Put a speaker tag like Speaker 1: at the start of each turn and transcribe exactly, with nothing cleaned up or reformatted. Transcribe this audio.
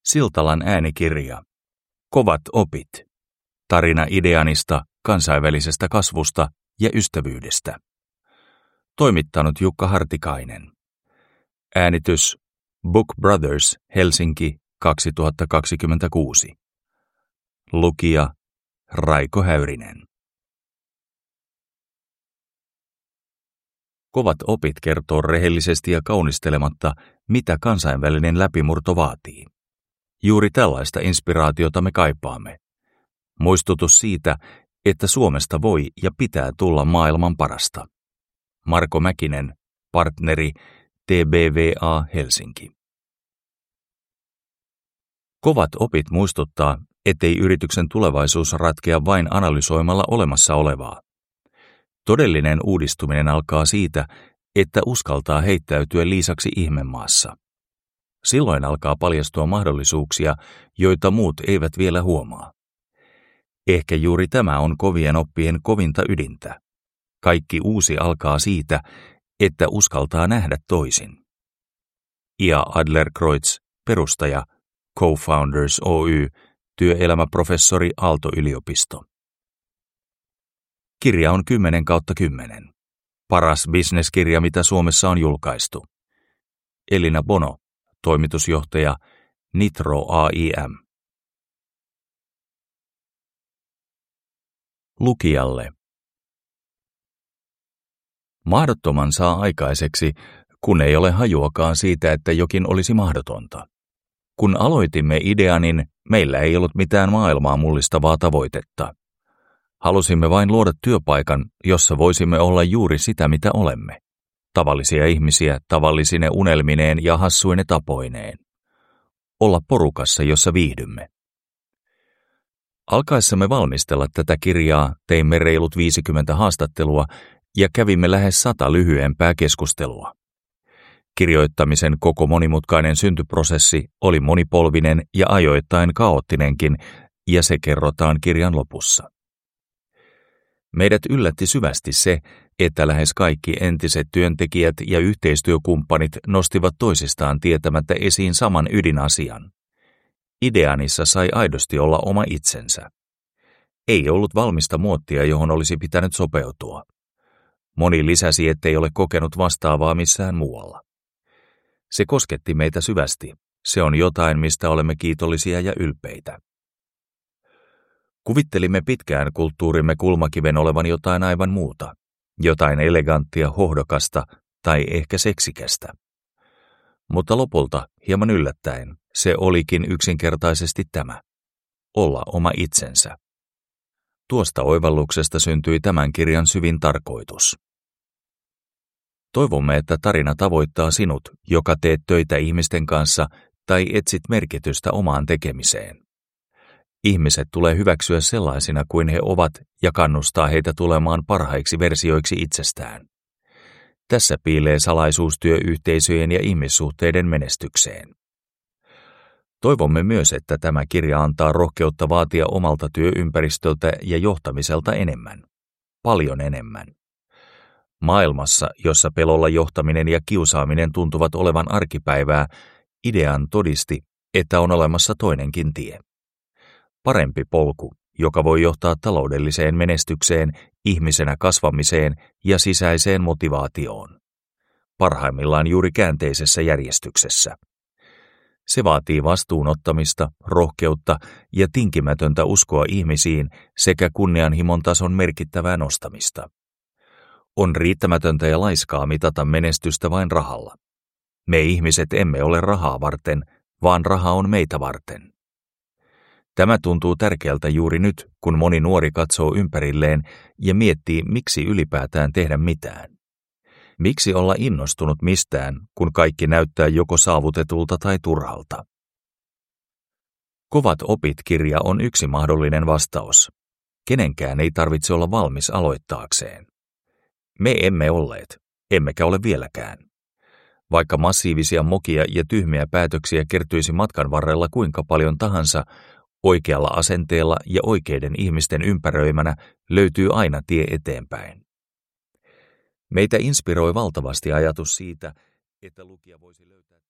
Speaker 1: Siltalan äänikirja. Kovat opit. Tarina Ideanista, kansainvälisestä kasvusta ja ystävyydestä. Toimittanut Jukka Hartikainen. Äänitys Book Brothers, Helsinki, kaksituhattakaksikymmentäkuusi. Lukija Raiko Häyrinen. Kovat opit kertoo rehellisesti ja kaunistelematta, mitä kansainvälinen läpimurto vaatii. Juuri tällaista inspiraatiota me kaipaamme. Muistutus siitä, että Suomesta voi ja pitää tulla maailman parasta. Marko Mäkinen, partneri, T B V A Helsinki. Kovat opit muistuttaa, ettei yrityksen tulevaisuus ratkea vain analysoimalla olemassa olevaa. Todellinen uudistuminen alkaa siitä, että uskaltaa heittäytyä liisaksi ihmemaassa. Silloin alkaa paljastua mahdollisuuksia, joita muut eivät vielä huomaa. Ehkä juuri tämä on kovien oppien kovinta ydintä. Kaikki uusi alkaa siitä, että uskaltaa nähdä toisin. Ia Adler-Kreutz, perustaja, Co-Founders Oy, työelämäprofessori Aalto-yliopisto. Kirja on kymmenen kautta kymmenen. Paras bisneskirja, mitä Suomessa on julkaistu. Elina Bono, toimitusjohtaja, Nitro A I M. Lukijalle. Mahdottoman saa aikaiseksi, kun ei ole hajuakaan siitä, että jokin olisi mahdotonta. Kun aloitimme Ideanin, meillä ei ollut mitään maailmaa mullistavaa tavoitetta. Halusimme vain luoda työpaikan, jossa voisimme olla juuri sitä, mitä olemme. Tavallisia ihmisiä tavallisine unelmineen ja hassuine tapoineen. Olla porukassa, jossa viihdymme. Alkaessamme valmistella tätä kirjaa teimme reilut viisikymmentä haastattelua ja kävimme lähes sata lyhyempää keskustelua. Kirjoittamisen koko monimutkainen syntyprosessi oli monipolvinen ja ajoittain kaoottinenkin, ja se kerrotaan kirjan lopussa. Meidät yllätti syvästi se, että lähes kaikki entiset työntekijät ja yhteistyökumppanit nostivat toisistaan tietämättä esiin saman ydinasian. Ideanissa sai aidosti olla oma itsensä. Ei ollut valmista muottia, johon olisi pitänyt sopeutua. Moni lisäsi, ettei ole kokenut vastaavaa missään muualla. Se kosketti meitä syvästi. Se on jotain, mistä olemme kiitollisia ja ylpeitä. Kuvittelimme pitkään kulttuurimme kulmakiven olevan jotain aivan muuta, jotain eleganttia, hohdokasta tai ehkä seksikästä. Mutta lopulta, hieman yllättäen, se olikin yksinkertaisesti tämä. Olla oma itsensä. Tuosta oivalluksesta syntyi tämän kirjan syvin tarkoitus. Toivomme, että tarina tavoittaa sinut, joka teet töitä ihmisten kanssa tai etsit merkitystä omaan tekemiseen. Ihmiset tulee hyväksyä sellaisina kuin he ovat ja kannustaa heitä tulemaan parhaiksi versioiksi itsestään. Tässä piilee salaisuus työyhteisöjen ja ihmissuhteiden menestykseen. Toivomme myös, että tämä kirja antaa rohkeutta vaatia omalta työympäristöltä ja johtamiselta enemmän. Paljon enemmän. Maailmassa, jossa pelolla johtaminen ja kiusaaminen tuntuvat olevan arkipäivää, Idean todisti, että on olemassa toinenkin tie. Parempi polku, joka voi johtaa taloudelliseen menestykseen, ihmisenä kasvamiseen ja sisäiseen motivaatioon. Parhaimmillaan juuri käänteisessä järjestyksessä. Se vaatii vastuunottamista, rohkeutta ja tinkimätöntä uskoa ihmisiin sekä kunnianhimon tason merkittävää nostamista. On riittämätöntä ja laiskaa mitata menestystä vain rahalla. Me ihmiset emme ole rahaa varten, vaan raha on meitä varten. Tämä tuntuu tärkeältä juuri nyt, kun moni nuori katsoo ympärilleen ja miettii, miksi ylipäätään tehdä mitään. Miksi olla innostunut mistään, kun kaikki näyttää joko saavutetulta tai turhalta? Kovat opit-kirja on yksi mahdollinen vastaus. Kenenkään ei tarvitse olla valmis aloittaakseen. Me emme olleet, emmekä ole vieläkään. Vaikka massiivisia mokia ja tyhmiä päätöksiä kertyisi matkan varrella kuinka paljon tahansa, oikealla asenteella ja oikeiden ihmisten ympäröimänä löytyy aina tie eteenpäin. Meitä inspiroi valtavasti ajatus siitä, että lukija voisi löytää